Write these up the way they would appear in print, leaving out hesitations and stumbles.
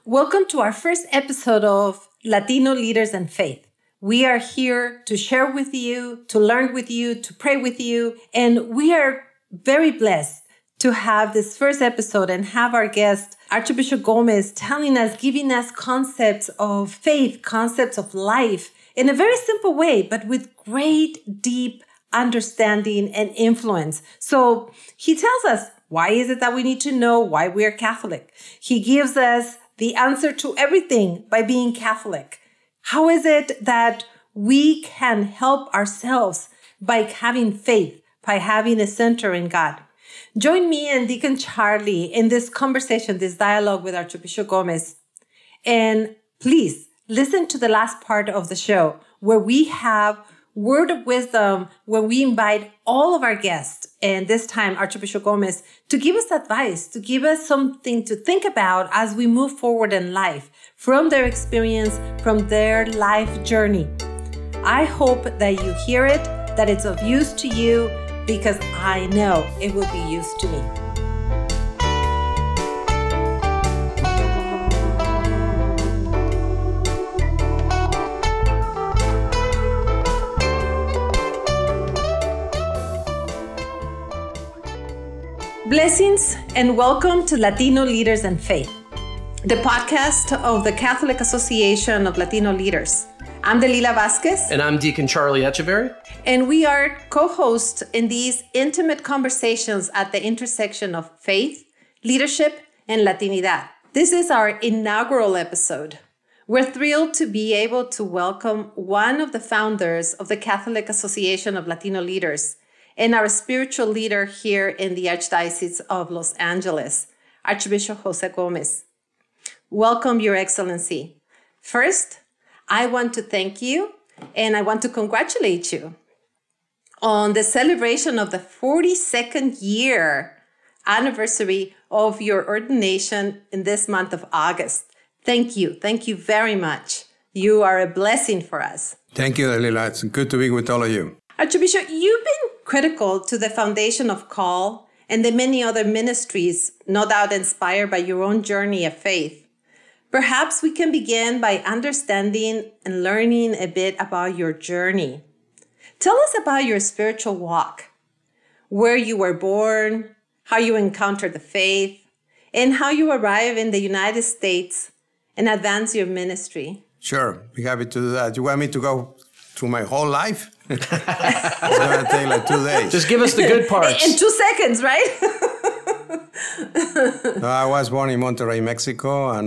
Welcome to our first episode of Latino Leaders and Faith. We are here to share with you, to learn with you, to pray with you, and we are very blessed to have this first episode and have our guest, Archbishop Gomez, giving us concepts of faith, concepts of life in a very simple way, but with great, deep understanding and influence. So he tells us, why is it that we need to know why we are Catholic? He gives us the answer to everything by being Catholic. How is it that we can help ourselves by having faith, by having a center in God? Join me and Deacon Charlie in this conversation, this dialogue with Archbishop Gomez. And please listen to the last part of the show where we have word of wisdom, where we invite all of our guests, and this time Archbishop Gomez, to give us advice, to give us something to think about as we move forward in life from their experience, from their life journey. I hope that you hear it, that it's of use to you, because I know it will be used to me. Blessings and welcome to Latino Leaders and Faith, the podcast of the Catholic Association of Latino Leaders. I'm Delila Vasquez. And I'm Deacon Charlie Echeverry. And we are co-hosts in these intimate conversations at the intersection of faith, leadership, and Latinidad. This is our inaugural episode. We're thrilled to be able to welcome one of the founders of the Catholic Association of Latino Leaders and our spiritual leader here in the Archdiocese of Los Angeles, Archbishop Jose Gomez. Welcome, Your Excellency. First, I want to thank you and I want to congratulate you on the celebration of the 42nd year anniversary of your ordination in this month of August. Thank you. Thank you very much. You are a blessing for us. Thank you, Delila. It's good to be with all of you. Archbishop, you've been critical to the foundation of CALL and the many other ministries, no doubt inspired by your own journey of faith. Perhaps we can begin by understanding and learning a bit about your journey. Tell us about your spiritual walk, where you were born, how you encountered the faith, and how you arrived in the United States and advance your ministry. Sure, be happy to do that. You want me to go through my whole life? It's going to take like 2 days. Just give us the good parts. In 2 seconds, right? I was born in Monterrey, Mexico, and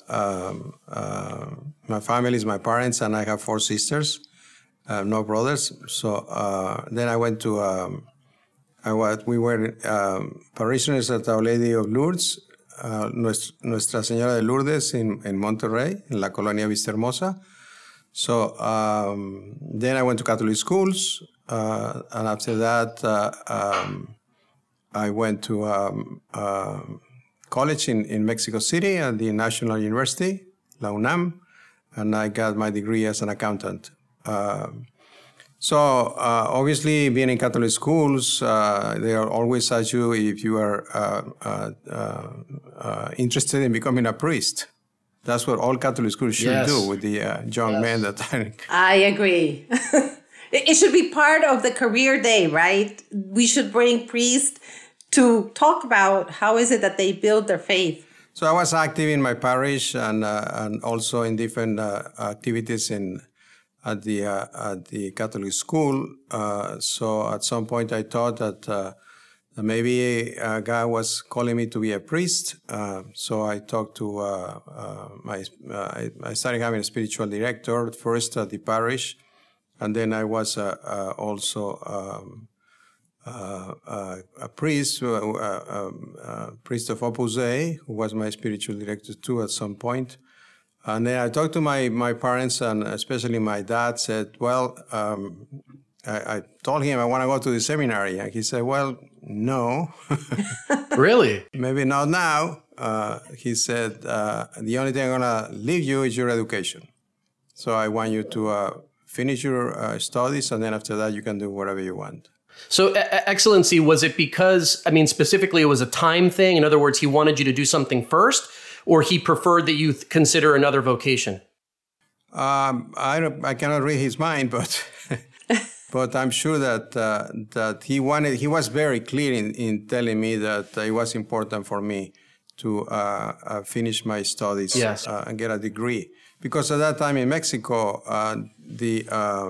my family is my parents, and I have 4 sisters, no brothers. So then I went to, we were parishioners at Our Lady of Lourdes, Nuestra Señora de Lourdes in Monterrey, in La Colonia Vista Hermosa. So then I went to Catholic schools, and after that, I went to college in Mexico City at the National University, La UNAM, and I got my degree as an accountant. So obviously, being in Catholic schools, they are always ask you if you are interested in becoming a priest. That's what all Catholic schools should do with the young men that are... I agree. It should be part of the career day, right? We should bring priests to talk about how is it that they build their faith. So I was active in my parish and also in different activities at the Catholic school. So at some point I thought that maybe God was calling me to be a priest. So I talked to I started having a spiritual director first at the parish, and then I was also a priest, priest of Opus Dei, who was my spiritual director too at some point. And then I talked to my parents, and especially my dad said, well, I told him I want to go to the seminary. And he said, well, no. Really? Maybe not now. He said, the only thing I'm going to leave you is your education. So I want you to finish your studies, and then after that you can do whatever you want. So, Excellency, was it because, specifically it was a time thing? In other words, he wanted you to do something first? or he preferred that you consider another vocation? I cannot read his mind, but but I'm sure that he was very clear in telling me that it was important for me to finish my studies and get a degree. Because at that time in Mexico, the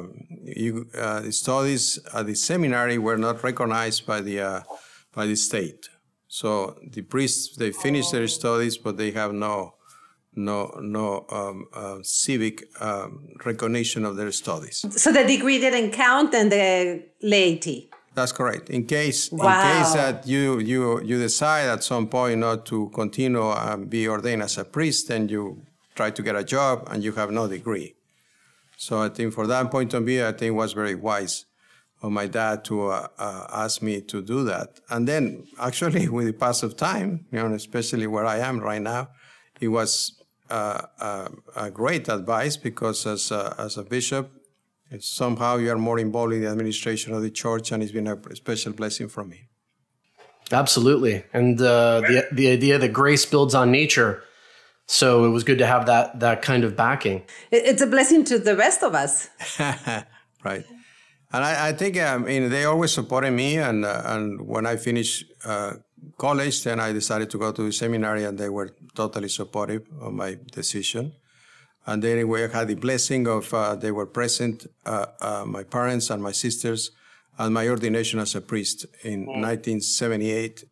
studies at the seminary were not recognized by the state. So the priests, they finish their studies, but they have no civic recognition of their studies. So the degree didn't count, and the laity. That's correct. In case that you decide at some point not to continue and be ordained as a priest, then you try to get a job and you have no degree. So I think from that point of view, I think it was very wise of my dad to ask me to do that. And then actually with the pass of time, especially where I am right now, it was a great advice, because as a bishop, somehow you are more involved in the administration of the church, and it's been a special blessing for me. Absolutely. And the idea that grace builds on nature. So it was good to have that kind of backing. It's a blessing to the rest of us. Right. And I think they always supported me. And when I finished college, then I decided to go to the seminary, and they were totally supportive of my decision. And then we had the blessing of they were present, my parents and my sisters, at my ordination as a priest in 1978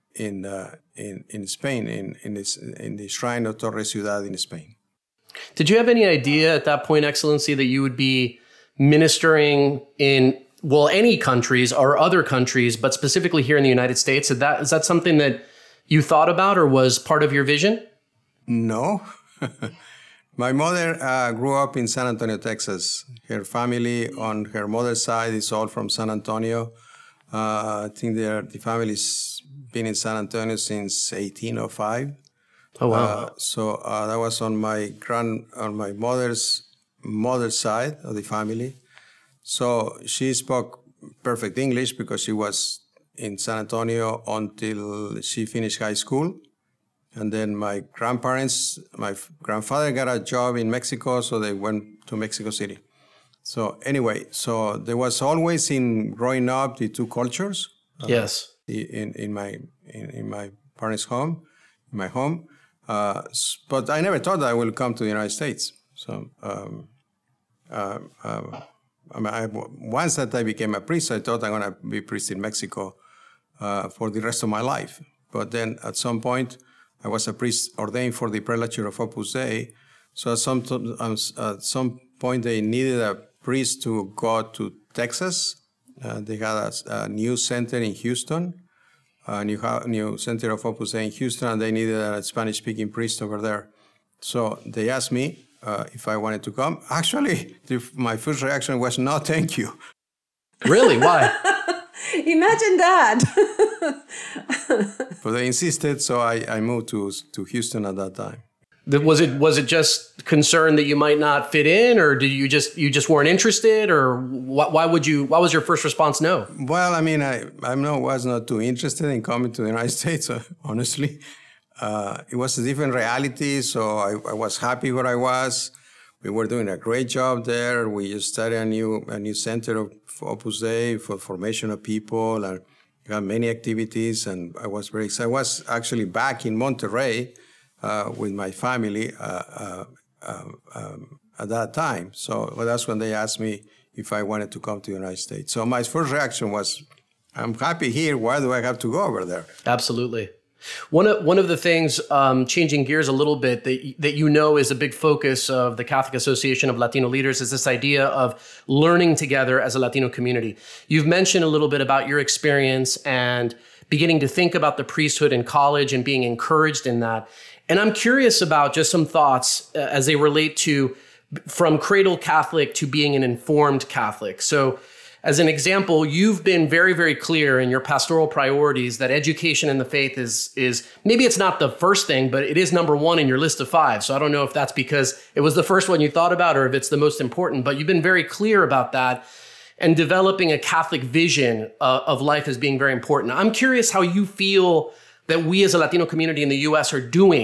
in Spain, in the shrine of Torre Ciudad in Spain. Did you have any idea at that point, Excellency, that you would be ministering in, well, any countries or other countries, but specifically here in the United States? Is that something that you thought about or was part of your vision? No. My mother grew up in San Antonio, Texas. Her family on her mother's side is all from San Antonio. I think the family's been in San Antonio since 1805. Oh, wow. So that was on my mother's side of the family. So she spoke perfect English because she was in San Antonio until she finished high school. And then my grandparents, my grandfather got a job in Mexico, so they went to Mexico City. So anyway, so there was always in growing up the two cultures. Yes. In my parents' home, in my home. But I never thought that I would come to the United States. So once that I became a priest, I thought I'm going to be priest in Mexico for the rest of my life. But then at some point, I was a priest ordained for the prelature of Opus Dei. So at some point, they needed a priest to go to Texas. They had a new center in Houston, a new center of Opus Dei in Houston, and they needed a Spanish-speaking priest over there. So they asked me if I wanted to come. Actually, my first reaction was, no, thank you. Really? Why? Imagine that. But they insisted, so I moved to Houston at that time. Was it just concern that you might not fit in, or did you just weren't interested, or why was your first response no? Well, I mean, I was not too interested in coming to the United States, honestly. It was a different reality, so I was happy where I was. We were doing a great job there. We just started a new center of Opus Dei for formation of people, and we had many activities, and I was very excited. I was actually back in Monterrey with my family at that time. So that's when they asked me if I wanted to come to the United States. So my first reaction was, I'm happy here. Why do I have to go over there? Absolutely. One of the things, changing gears a little bit, that is a big focus of the Catholic Association of Latino Leaders is this idea of learning together as a Latino community. You've mentioned a little bit about your experience and beginning to think about the priesthood in college and being encouraged in that. And I'm curious about just some thoughts as they relate to from cradle Catholic to being an informed Catholic. So as an example, you've been very, very clear in your pastoral priorities that education in the faith is maybe it's not the first thing, but it is number one in your list of 5. So I don't know if that's because it was the first one you thought about or if it's the most important, but you've been very clear about that and developing a Catholic vision of life as being very important. I'm curious how you feel that we as a Latino community in the U.S. are doing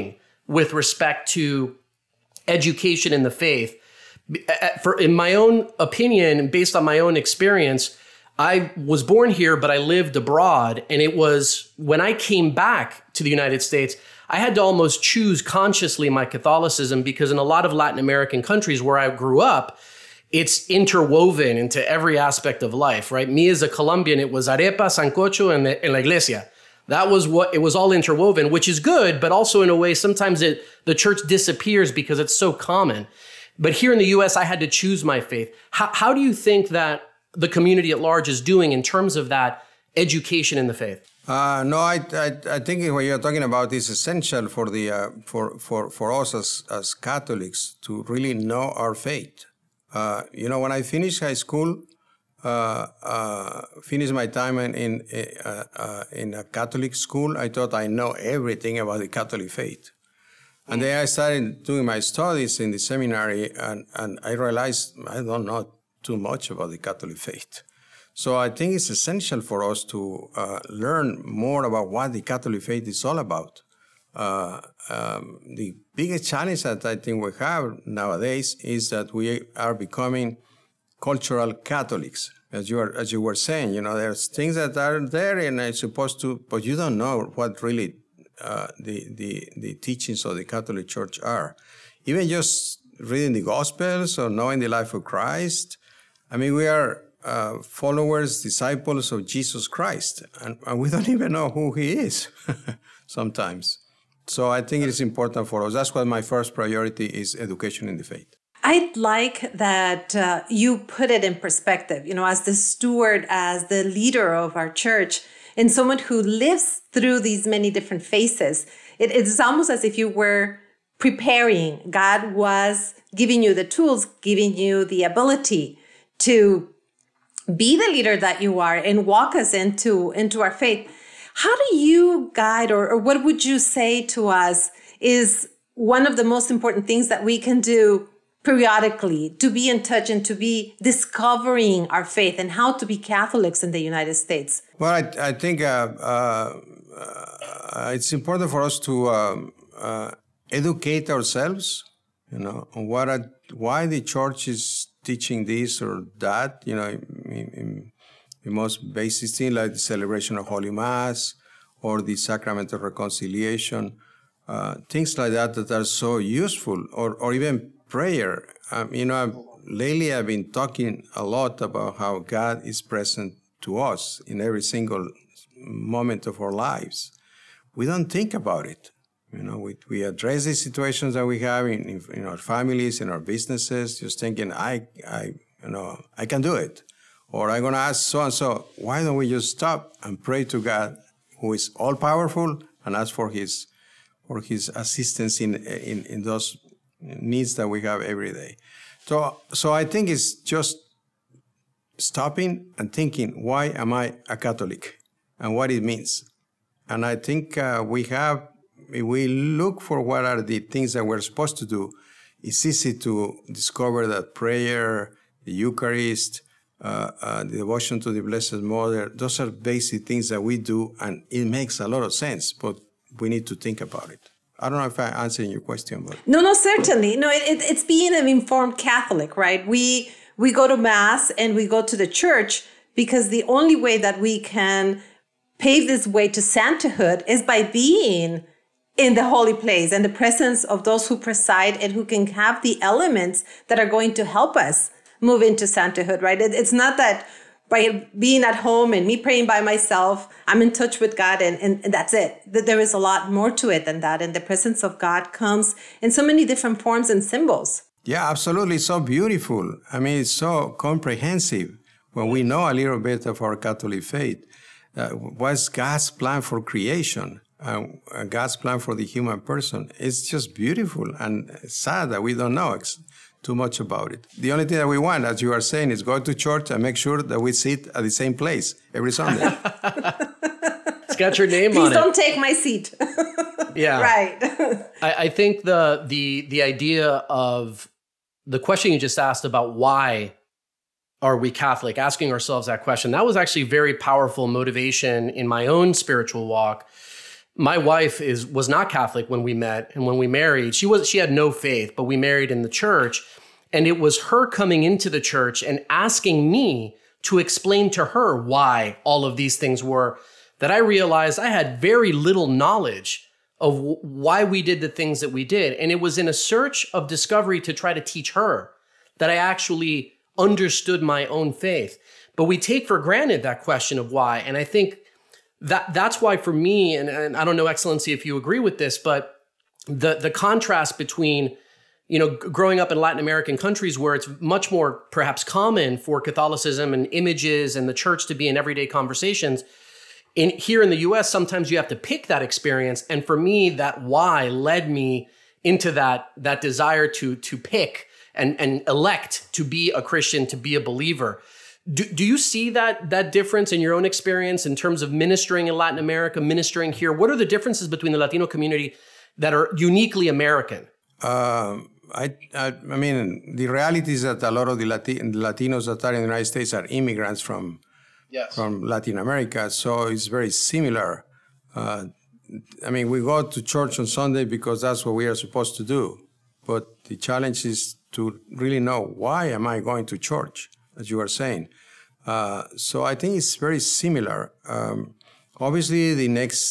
with respect to education in the faith. In my own opinion, based on my own experience, I was born here, but I lived abroad. And it was when I came back to the United States, I had to almost choose consciously my Catholicism, because in a lot of Latin American countries where I grew up, it's interwoven into every aspect of life, right? Me as a Colombian, it was arepa, sancocho, and la iglesia. That was what, it was all interwoven, which is good, but also in a way, sometimes the church disappears because it's so common. But here in the US, I had to choose my faith. How do you think that the community at large is doing in terms of that education in the faith? No, I think what you're talking about is essential for the for us as Catholics to really know our faith. When I finished high school, finished my time in a Catholic school, I thought I know everything about the Catholic faith. And then I started doing my studies in the seminary, and I realized I don't know too much about the Catholic faith. So I think it's essential for us to learn more about what the Catholic faith is all about. The biggest challenge that I think we have nowadays is that we are becoming cultural Catholics. As you were saying, there's things that are there and it's supposed to, but you don't know what really the teachings of the Catholic Church are. Even just reading the Gospels or knowing the life of Christ. I mean, we are followers, disciples of Jesus Christ, and we don't even know who he is sometimes. So I think it's important for us. That's why my first priority is education in the faith. I'd like that you put it in perspective, as the steward, as the leader of our church, and someone who lives through these many different phases. It's almost as if you were preparing. God was giving you the tools, giving you the ability to be the leader that you are and walk us into our faith. How do you guide, or what would you say to us is one of the most important things that we can do periodically to be in touch and to be discovering our faith and how to be Catholics in the United States? Well, I think it's important for us to educate ourselves, on why the church is teaching this or that, in the most basic thing like the celebration of Holy Mass or the Sacrament of Reconciliation, things like that are so useful, or even prayer. Lately I've been talking a lot about how God is present to us in every single moment of our lives. We don't think about it. We address the situations that we have in our families, in our businesses, just thinking, I can do it. Or I'm going to ask so-and-so. Why don't we just stop and pray to God, who is all-powerful, and ask for his assistance in those needs that we have every day. So I think it's just stopping and thinking, why am I a Catholic? And what it means. And I think if we look for what are the things that we're supposed to do, it's easy to discover that prayer, the Eucharist, the devotion to the Blessed Mother, those are basic things that we do, and it makes a lot of sense, but we need to think about it. I don't know if I'm answering your question, but... No, certainly. No, it's being an informed Catholic, right? We go to Mass and we go to the church because the only way that we can pave this way to sainthood is by being in the holy place and the presence of those who preside and who can have the elements that are going to help us move into sainthood, right? It's not that by being at home and me praying by myself, I'm in touch with God and that's it. There is a lot more to it than that. And the presence of God comes in so many different forms and symbols. Yeah, absolutely. It's so beautiful. I mean, it's so comprehensive when we know a little bit of our Catholic faith. What's God's plan for creation? God's plan for the human person. It's just beautiful and sad that we don't know too much about it. The only thing that we want, as you are saying, is go to church and make sure that we sit at the same place every Sunday. It's got your name on it. Please don't take my seat. Yeah. Right. I think the idea of the question you just asked about why are we Catholic, asking ourselves that question, that was actually very powerful motivation in my own spiritual walk. My wife was not Catholic when we met, and when we married, she had no faith, but we married in the church. And it was her coming into the church and asking me to explain to her why all of these things were, that I realized I had very little knowledge of why we did the things that we did. And it was in a search of discovery to try to teach her that I actually understood my own faith. But we take for granted that question of why. And I think that's why for me, and I don't know, Excellency, if you agree with this, but the contrast between, growing up in Latin American countries where it's much more perhaps common for Catholicism and images and the church to be in everyday conversations. Here in the US, sometimes you have to pick that experience. And for me, that why led me into that desire to pick and elect to be a Christian, to be a believer. Do you see that difference in your own experience in terms of ministering in Latin America, ministering here? What are the differences between the Latino community that are uniquely American? I mean, the reality is that a lot of the Latinos that are in the United States are immigrants from Latin America, so it's very similar. We go to church on Sunday because that's what we are supposed to do. But the challenge is to really know, why am I going to church, as you are saying? So I think it's very similar. Obviously, the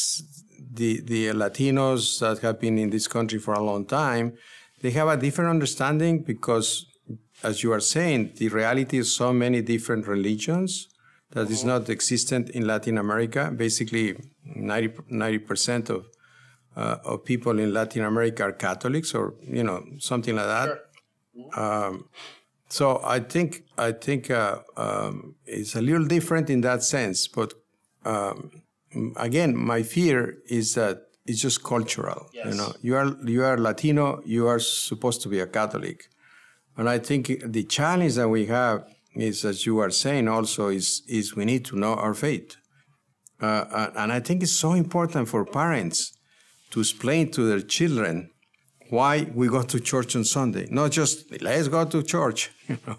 Latinos that have been in this country for a long time, they have a different understanding because, as you are saying, the reality is so many different religions that is not existent in Latin America. Basically, 90% of people in Latin America are Catholics, or something like that. Sure. So I think it's a little different in that sense. But again, my fear is that it's just cultural. Yes. You are Latino. You are supposed to be a Catholic, and I think the challenge that we have is, as you are saying, also is we need to know our faith, and I think it's so important for parents to explain to their children why we go to church on Sunday, not just let's go to church,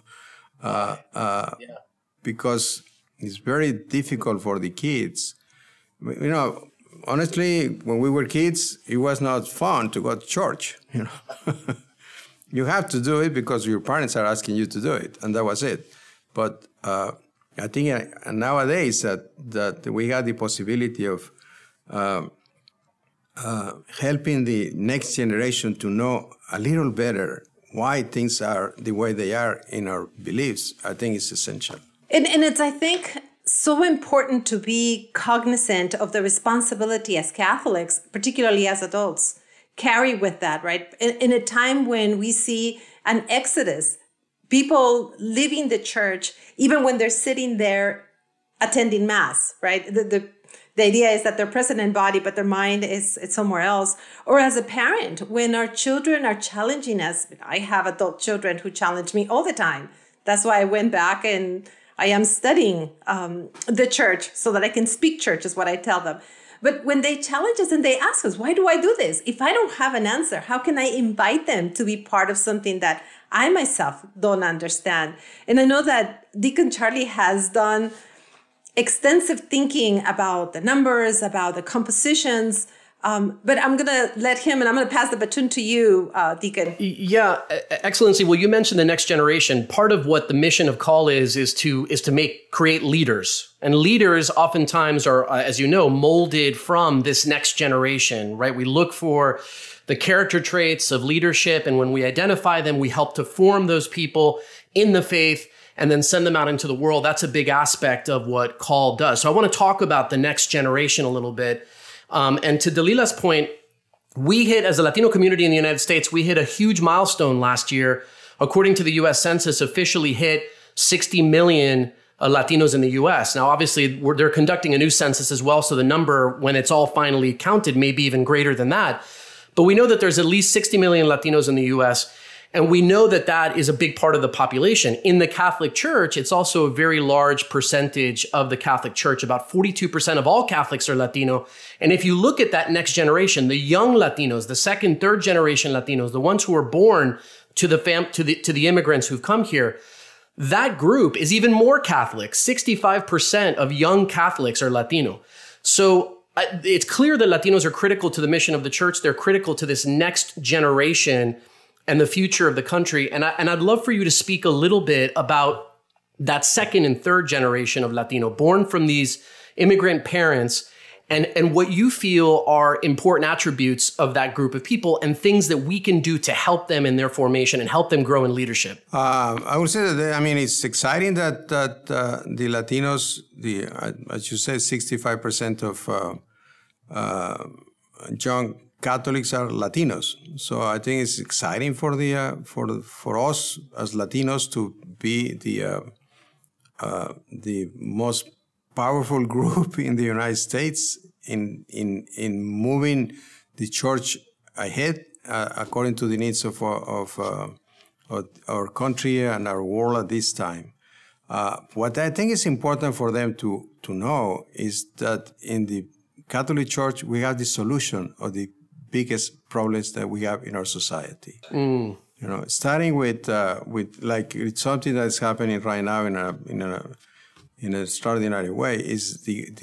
because it's very difficult for the kids. Honestly, when we were kids, it was not fun to go to church. You have to do it because your parents are asking you to do it, and that was it. But I think nowadays that we have the possibility of helping the next generation to know a little better why things are the way they are in our beliefs, I think is essential. And it's, I think, so important to be cognizant of the responsibility as Catholics, particularly as adults, carry with that, right? In a time when we see an exodus, people leaving the church, even when they're sitting there attending Mass, right? The idea is that they're present in body, but their mind is somewhere else. Or as a parent, when our children are challenging us, I have adult children who challenge me all the time. That's why I went back and I am studying the church so that I can speak church, is what I tell them. But when they challenge us and they ask us, why do I do this? If I don't have an answer, how can I invite them to be part of something that I myself don't understand? And I know that Deacon Charlie has done extensive thinking about the numbers, about the compositions, but I'm going to let him, and I'm going to pass the baton to you, Deacon. Yeah, Excellency. Well, you mentioned the next generation. Part of what the mission of Call is to create leaders, and leaders oftentimes are, as you know, molded from this next generation, right? We look for the character traits of leadership, and when we identify them, we help to form those people in the faith and then send them out into the world. That's a big aspect of what Call does. So I want to talk about the next generation a little bit. And to Dalila's point, we hit, as a Latino community in the United States, we hit a huge milestone last year. According to the U.S. Census, officially hit 60 million Latinos in the U.S. Now, obviously, they're conducting a new census as well, so the number, when it's all finally counted, may be even greater than that. But we know that there's at least 60 million Latinos in the U.S., and we know that that is a big part of the population. In the Catholic Church, it's also a very large percentage of the Catholic Church. About 42% of all Catholics are Latino. And if you look at that next generation, the young Latinos, the second, third generation Latinos, the ones who were born to the immigrants who've come here, that group is even more Catholic. 65% of young Catholics are Latino. So it's clear that Latinos are critical to the mission of the church. They're critical to this next generation and the future of the country. And I'd love for you to speak a little bit about that second and third generation of Latino born from these immigrant parents and what you feel are important attributes of that group of people and things that we can do to help them in their formation and help them grow in leadership. I would say that, it's exciting that the Latinos, as you said, 65% of young Catholics are Latinos. So I think it's exciting for us as Latinos to be the most powerful group in the United States in moving the church ahead according to the needs of our country and our world at this time. What I think is important for them to know is that in the Catholic Church we have the solution of the biggest problems that we have in our society. Starting with like it's something that's happening right now in an extraordinary way is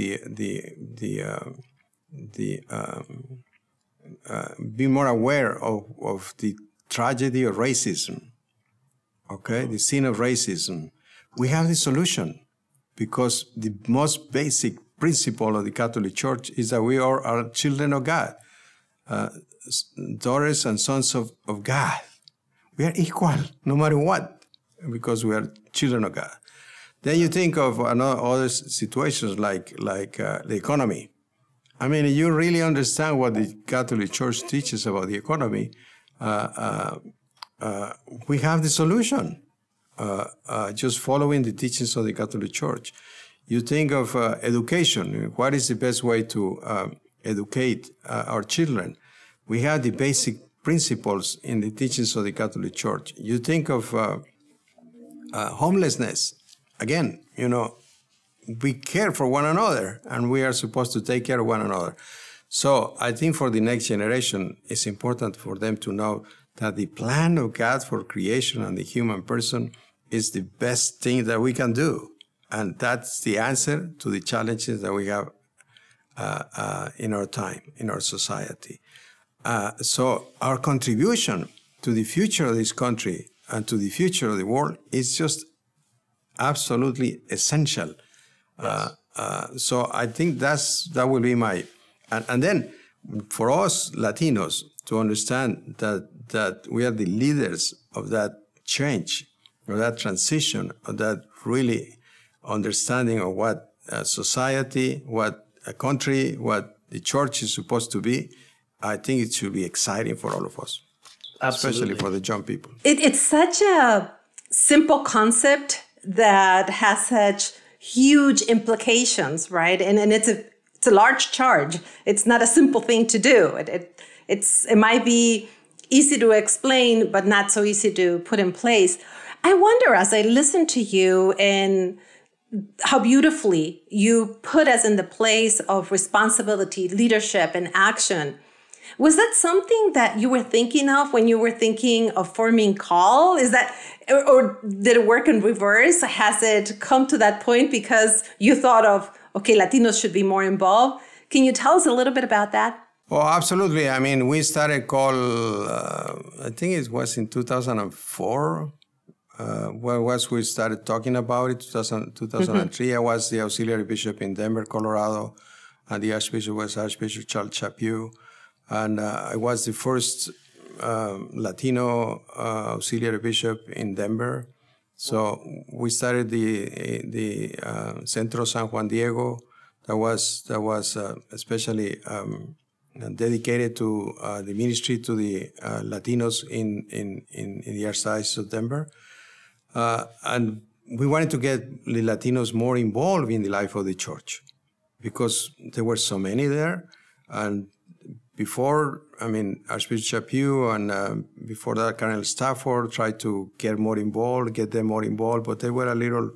be more aware of the tragedy of racism. Okay, the sin of racism. We have the solution because the most basic principle of the Catholic Church is that we are children of God, daughters and sons of God. We are equal no matter what because we are children of God. Then you think of other situations like the economy. You really understand what the Catholic Church teaches about the economy. We have the solution, just following the teachings of the Catholic Church. You think of education. What is the best way to educate our children? We have the basic principles in the teachings of the Catholic Church. You think of homelessness. Again, we care for one another, and we are supposed to take care of one another. So I think for the next generation, it's important for them to know that the plan of God for creation and the human person is the best thing that we can do. And that's the answer to the challenges that we have in our time, in our society. So our contribution to the future of this country and to the future of the world is just absolutely essential. Yes. So I think that will be my... And then for us Latinos to understand that we are the leaders of that change, of that transition, of that really understanding of what a society, what a country, what the church is supposed to be, I think it should be exciting for all of us. Absolutely. Especially for the young people. It's such a simple concept that has such huge implications, right? And it's a large charge. It's not a simple thing to do. It might be easy to explain, but not so easy to put in place. I wonder, as I listen to you and how beautifully you put us in the place of responsibility, leadership, and action. Was that something that you were thinking of when you were thinking of forming CALL? Is that, or did it work in reverse? Has it come to that point because you thought of, okay, Latinos should be more involved? Can you tell us a little bit about that? Oh, absolutely. We started CALL, I think it was in 2004. We started talking about it, 2003. I was the auxiliary bishop in Denver, Colorado, and the archbishop was Archbishop Charles Chaput. And I was the first Latino auxiliary bishop in Denver. So we started the Centro San Juan Diego that was especially dedicated to the ministry to the Latinos in the Archdiocese of Denver. And we wanted to get the Latinos more involved in the life of the church because there were so many there. And before, Archbishop Chaput and before that, Colonel Stafford tried to get them more involved, but they were a little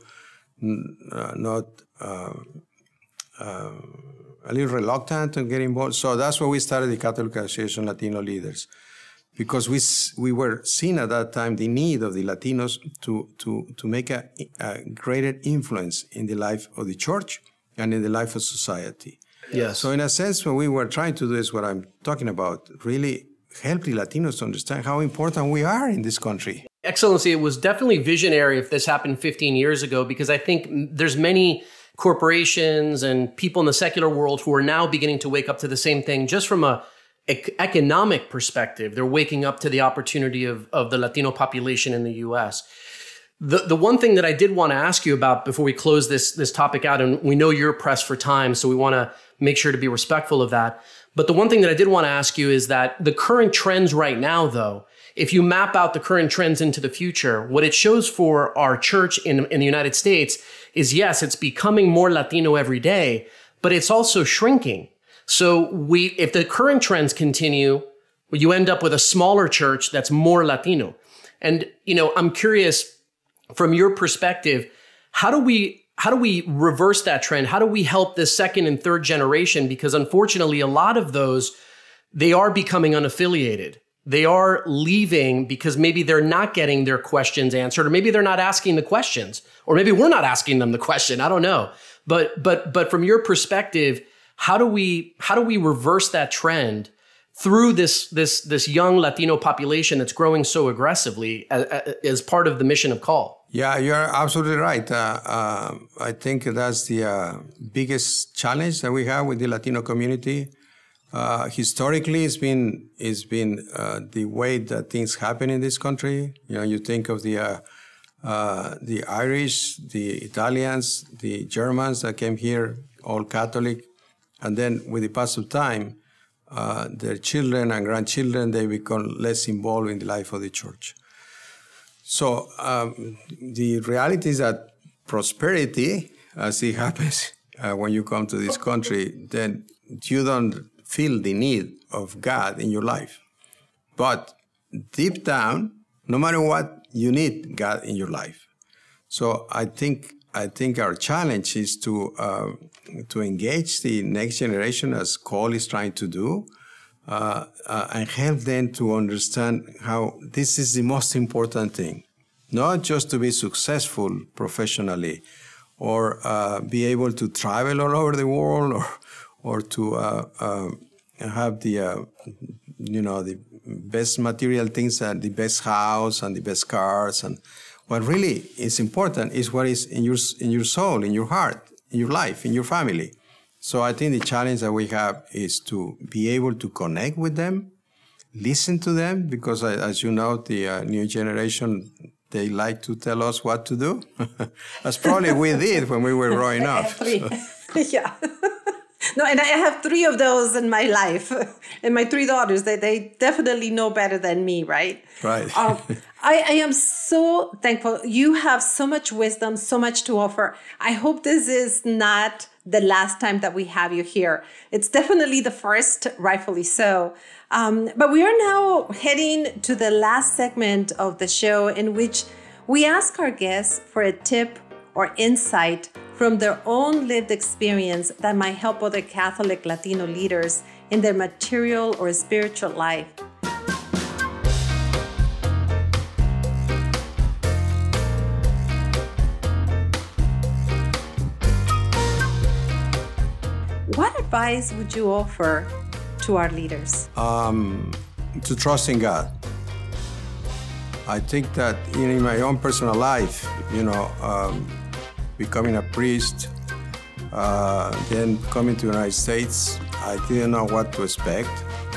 a little reluctant to get involved. So that's why we started the Catholic Association Latino Leaders, because we were seeing at that time the need of the Latinos to make a greater influence in the life of the church and in the life of society. Yes. So in a sense, what we were trying to do is what I'm talking about, really help the Latinos to understand how important we are in this country. Excellency, it was definitely visionary if this happened 15 years ago, because I think there's many corporations and people in the secular world who are now beginning to wake up to the same thing. Just from a economic perspective, they're waking up to the opportunity of the Latino population in the U.S. The one thing that I did want to ask you about before we close this topic out, and we know you're pressed for time, so we want to make sure to be respectful of that. But the one thing that I did want to ask you is that the current trends right now, though, if you map out the current trends into the future, what it shows for our church in the United States is, yes, it's becoming more Latino every day, but it's also shrinking. So if the current trends continue, you end up with a smaller church that's more Latino. And, I'm curious, from your perspective, how do we reverse that trend? How do we help the second and third generation? Because unfortunately, a lot of those, they are becoming unaffiliated. They are leaving because maybe they're not getting their questions answered, or maybe they're not asking the questions, or maybe we're not asking them the question. I don't know. But from your perspective, how do we reverse that trend through this young Latino population that's growing so aggressively as part of the mission of CALL? Yeah, you're absolutely right. I think that's the biggest challenge that we have with the Latino community. Historically, it's been the way that things happen in this country. You think of the Irish, the Italians, the Germans that came here, all Catholic, and then with the pass of time, their children and grandchildren, they become less involved in the life of the church. So the reality is that prosperity, as it happens when you come to this country, then you don't feel the need of God in your life. But deep down, no matter what, you need God in your life. So I think our challenge is to engage the next generation, as CALL is trying to do, and help them to understand how this is the most important thing. Not just to be successful professionally, or be able to travel all over the world, or to have the best material things, and the best house and the best cars. And what really is important is what is in your soul, in your heart, in your life, in your family. So I think the challenge that we have is to be able to connect with them, listen to them, because as you know, the new generation, they like to tell us what to do. As probably we did when we were growing up. Yeah. No, and I have 3 of those in my life. And my 3 daughters, they definitely know better than me, right? Right. I am so thankful. You have so much wisdom, so much to offer. I hope this is not the last time that we have you here. It's definitely the first, rightfully so. But we are now heading to the last segment of the show, in which we ask our guests for a tip or insight from their own lived experience that might help other Catholic Latino leaders in their material or spiritual life. What advice would you offer to our leaders? To trust in God. I think that in my own personal life, becoming a priest, then coming to the United States, I didn't know what to expect.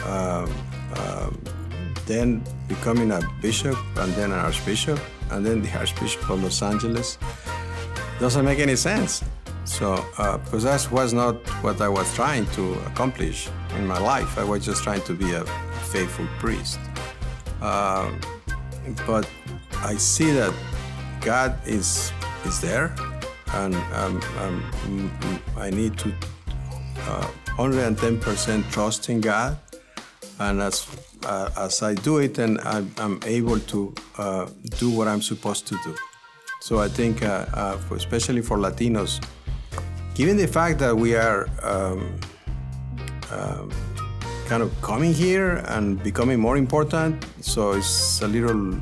Then becoming a bishop, and then an archbishop, and then the Archbishop of Los Angeles. Doesn't make any sense. So, because that was not what I was trying to accomplish in my life. I was just trying to be a faithful priest. But I see that God is there, and I need to 110% trust in God. And as I do it, then I'm able to do what I'm supposed to do. So I think, especially for Latinos, given the fact that we are kind of coming here and becoming more important, so it's a little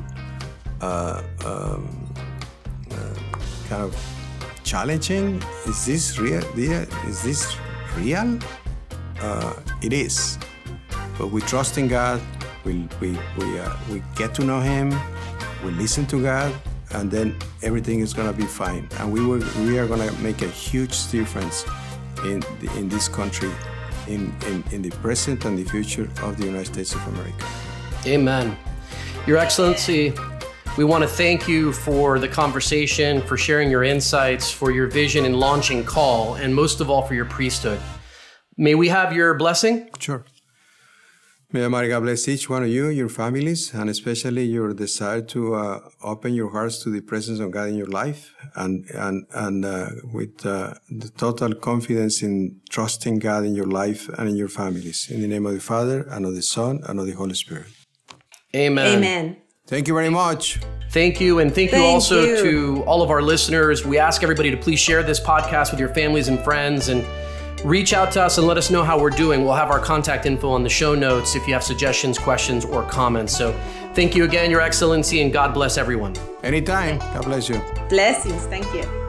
kind of challenging. Is this real? Is this real? It is. But we trust in God, we get to know Him, we listen to God, and then everything is gonna be fine. And we are gonna make a huge difference in this country, in the present and the future of the United States of America. Amen. Your Excellency, we want to thank you for the conversation, for sharing your insights, for your vision in launching Call, and most of all for your priesthood. May we have your blessing? Sure. May Almighty God bless each one of you, your families, and especially your desire to open your hearts to the presence of God in your life, and with the total confidence in trusting God in your life and in your families. In the name of the Father, and of the Son, and of the Holy Spirit. Amen. Amen. Thank you very much. Thank you. And thank you also to all of our listeners. We ask everybody to please share this podcast with your families and friends, and reach out to us and let us know how we're doing. We'll have our contact info on the show notes if you have suggestions, questions, or comments. So thank you again, Your Excellency, and God bless everyone. Anytime. God bless you. Blessings. Thank you.